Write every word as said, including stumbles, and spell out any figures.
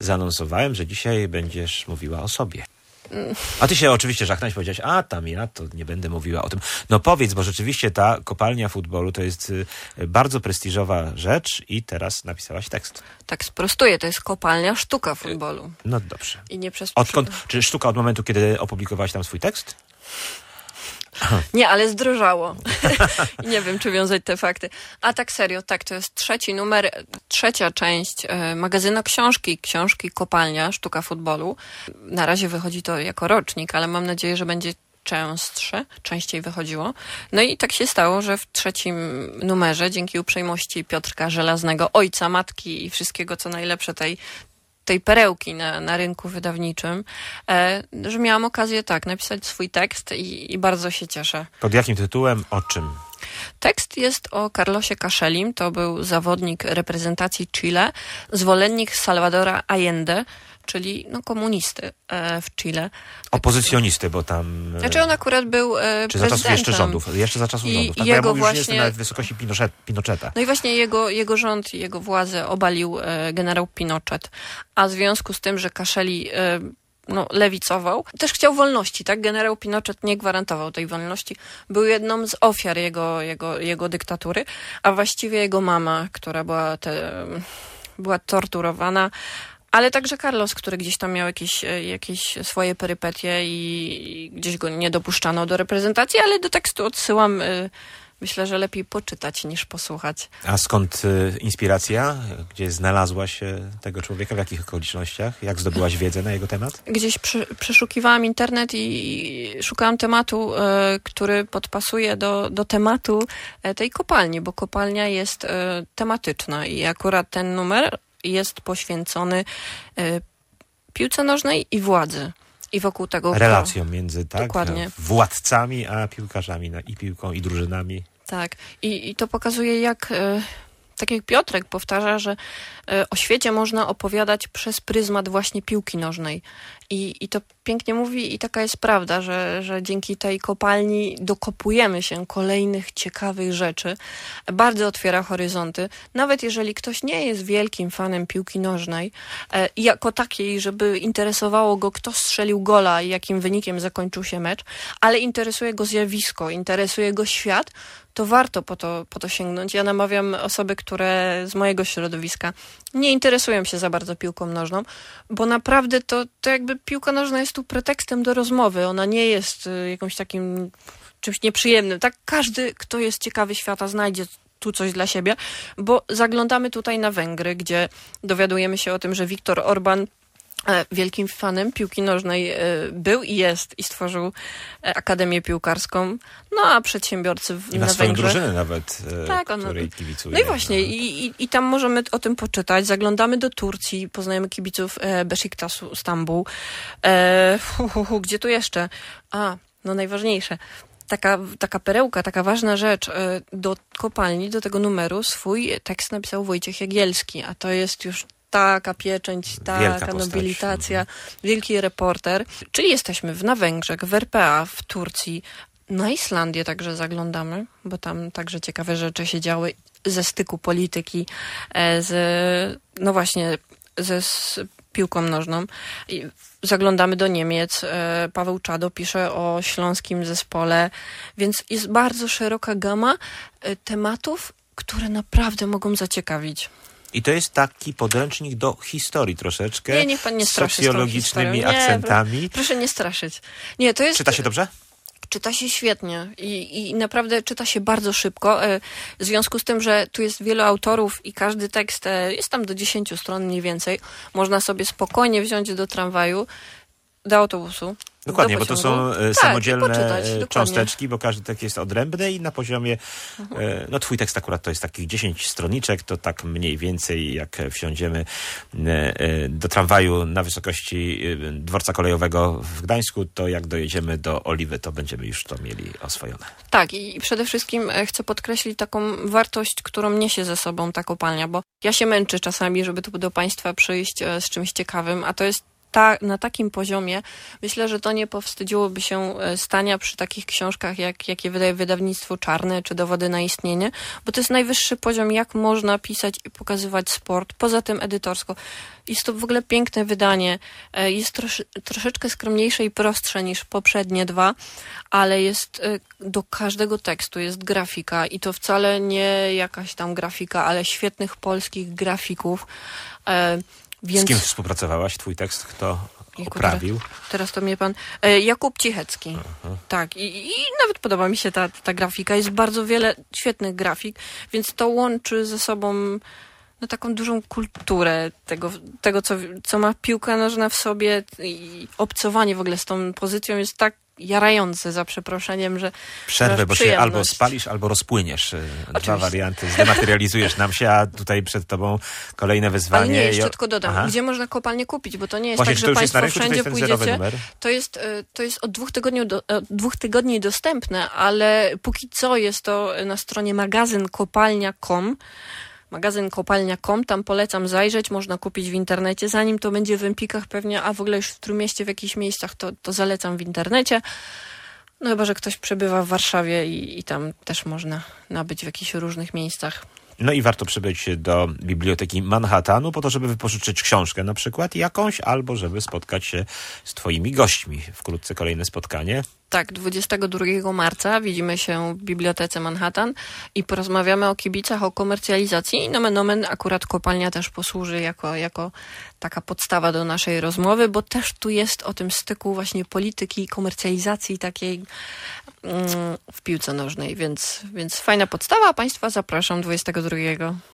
zaanonsowałem, że dzisiaj będziesz mówiła o sobie. A ty się oczywiście żachnąłeś i powiedziałeś, a tam ja to nie będę mówiła o tym. No powiedz, bo rzeczywiście ta kopalnia futbolu to jest bardzo prestiżowa rzecz i teraz napisałaś tekst. Tak, sprostuję, to jest kopalnia sztuka futbolu. No dobrze. I nie przez... Odkąd, czy sztuka od momentu, kiedy opublikowałaś tam swój tekst? Nie, ale zdrożało. I nie wiem, czy wiązać te fakty. A tak serio, tak, to jest trzeci numer, trzecia część e, magazynu książki, książki Kopalnia, sztuka futbolu. Na razie wychodzi to jako rocznik, ale mam nadzieję, że będzie częstsze, częściej wychodziło. No i tak się stało, że w trzecim numerze, dzięki uprzejmości Piotrka Żelaznego, ojca, matki i wszystkiego, co najlepsze tej tej perełki na, na rynku wydawniczym, e, że miałam okazję tak napisać swój tekst i, i bardzo się cieszę. Pod jakim tytułem? O czym? Tekst jest o Carlosie Cachelim, to był zawodnik reprezentacji Chile, zwolennik Salvadora Allende, czyli no, komunisty e, w Chile. Opozycjonisty, bo tam... E, znaczy on akurat był e, Czy za czasów jeszcze rządów? Jeszcze za czasów I, rządów. Tak, jego bo ja mówię, właśnie... że jestem nawet w wysokości Pinochet, Pinocheta. No i właśnie jego, jego rząd i jego władzę obalił e, generał Pinochet. A w związku z tym, że Cacheli e, no, lewicował, też chciał wolności, tak? Generał Pinochet nie gwarantował tej wolności. Był jedną z ofiar jego, jego, jego dyktatury, a właściwie jego mama, która była, te, była torturowana, ale także Carlos, który gdzieś tam miał jakieś, jakieś swoje perypetie i gdzieś go nie dopuszczano do reprezentacji, ale do tekstu odsyłam. Myślę, że lepiej poczytać niż posłuchać. A skąd y, inspiracja? Gdzie znalazłaś y, tego człowieka? W jakich okolicznościach? Jak zdobyłaś wiedzę na jego temat? Gdzieś przy, przeszukiwałam internet i, i szukałam tematu, y, który podpasuje do, do tematu y, tej kopalni, bo kopalnia jest y, tematyczna i akurat ten numer jest poświęcony y, piłce nożnej i władzy. I wokół tego... Relacją między tak, dokładnie. władcami a piłkarzami, no, i piłką, i drużynami. Tak. I, i to pokazuje, jak... Y, tak jak Piotrek powtarza, że y, o świecie można opowiadać przez pryzmat właśnie piłki nożnej. I, i to pięknie mówi i taka jest prawda, że, że dzięki tej kopalni dokopujemy się kolejnych ciekawych rzeczy. Bardzo otwiera horyzonty. Nawet jeżeli ktoś nie jest wielkim fanem piłki nożnej, e, jako takiej, żeby interesowało go, kto strzelił gola i jakim wynikiem zakończył się mecz, ale interesuje go zjawisko, interesuje go świat, to warto po to, po to sięgnąć. Ja namawiam osoby, które z mojego środowiska nie interesują się za bardzo piłką nożną, bo naprawdę to, to jakby piłka nożna jest tu pretekstem do rozmowy. Ona nie jest y, jakimś takim czymś nieprzyjemnym. Tak każdy, kto jest ciekawy świata, znajdzie tu coś dla siebie, bo zaglądamy tutaj na Węgry, gdzie dowiadujemy się o tym, że Viktor Orban wielkim fanem piłki nożnej był i jest i stworzył Akademię Piłkarską, no a przedsiębiorcy w, I ma na swoją Węgrzech... drużynę nawet, tak, on... której kibicuje. No i właśnie, i, i, i tam możemy o tym poczytać. Zaglądamy do Turcji, poznajemy kibiców e, Beşiktaşu Stambuł. E, hu, hu, hu, gdzie tu jeszcze? A, no najważniejsze. Taka, taka perełka, taka ważna rzecz. E, do kopalni, do tego numeru swój tekst napisał Wojciech Jagielski, a to jest już taka pieczęć, taka nobilitacja, wielki reporter. Czyli jesteśmy w, na Węgrzech, w R P A, w Turcji, na Islandię także zaglądamy, bo tam także ciekawe rzeczy się działy ze styku polityki z, no właśnie, ze z piłką nożną. I zaglądamy do Niemiec. Paweł Czado pisze o śląskim zespole, więc jest bardzo szeroka gama tematów, które naprawdę mogą zaciekawić. I to jest taki podręcznik do historii troszeczkę. Nie, niech pan nie straszy socjologicznymi nie, akcentami. Proszę, proszę nie straszyć. Nie, to jest... Czyta się dobrze? Czyta się świetnie i, i naprawdę czyta się bardzo szybko. W związku z tym, że tu jest wielu autorów i każdy tekst jest tam do dziesięciu stron mniej więcej, można sobie spokojnie wziąć do tramwaju, do autobusu. Dokładnie, bo to są tak, samodzielne cząsteczki, dokładnie. Bo każdy tekst jest odrębny i na poziomie, mhm. no twój tekst akurat to jest takich dziesięć stroniczek, to tak mniej więcej jak wsiądziemy do tramwaju na wysokości dworca kolejowego w Gdańsku, to jak dojedziemy do Oliwy, to będziemy już to mieli oswojone. Tak, i przede wszystkim chcę podkreślić taką wartość, którą niesie ze sobą ta kopalnia, bo ja się męczę czasami, żeby tu do Państwa przyjść z czymś ciekawym, a to jest ta, na takim poziomie, myślę, że to nie powstydziłoby się stania przy takich książkach, jak, jakie wydaje wydawnictwo Czarne, czy Dowody na istnienie, bo to jest najwyższy poziom, jak można pisać i pokazywać sport. Poza tym edytorsko. Jest to w ogóle piękne wydanie. Jest trosz, troszeczkę skromniejsze i prostsze niż poprzednie dwa, ale jest do każdego tekstu jest grafika i to wcale nie jakaś tam grafika, ale świetnych polskich grafików. Więc... Z kim współpracowałaś? Twój tekst kto oprawił? Teraz, teraz to mnie pan... E, Jakub Cichecki. Aha. Tak. I, I nawet podoba mi się ta, ta grafika. Jest bardzo wiele świetnych grafik, więc to łączy ze sobą no, taką dużą kulturę tego, tego co, co ma piłka nożna w sobie i obcowanie w ogóle z tą pozycją jest tak jarające, za przeproszeniem, że... Przerwę, bo się albo spalisz, albo rozpłyniesz. Oczywiście. Dwa warianty. Zdematerializujesz nam się, a tutaj przed tobą kolejne wyzwanie. Ale nie, jeszcze tylko dodam. Aha. Gdzie można kopalnię kupić? Bo to nie jest Właśnie, tak, że państwo rynku, wszędzie pójdziecie. To jest, to jest od dwóch tygodni, do, od dwóch tygodni dostępne, ale póki co jest to na stronie magazyn kopalnia kropka com. magazyn kopalnia kropka com, tam polecam zajrzeć, można kupić w internecie, zanim to będzie w Empikach pewnie, a w ogóle już w Trójmieście w jakichś miejscach, to, to zalecam w internecie. No chyba, że ktoś przebywa w Warszawie i, i tam też można nabyć w jakichś różnych miejscach. No i warto przybyć do Biblioteki Manhattanu po to, żeby wypożyczyć książkę na przykład jakąś, albo żeby spotkać się z twoimi gośćmi. Wkrótce kolejne spotkanie. Tak, dwudziestego drugiego marca widzimy się w Bibliotece Manhattan i porozmawiamy o kibicach, o komercjalizacji i nomen omen akurat kopalnia też posłuży jako, jako taka podstawa do naszej rozmowy, bo też tu jest o tym styku właśnie polityki i komercjalizacji takiej mm, w piłce nożnej, więc, więc fajna podstawa, a Państwa zapraszam dwudziestego drugiego.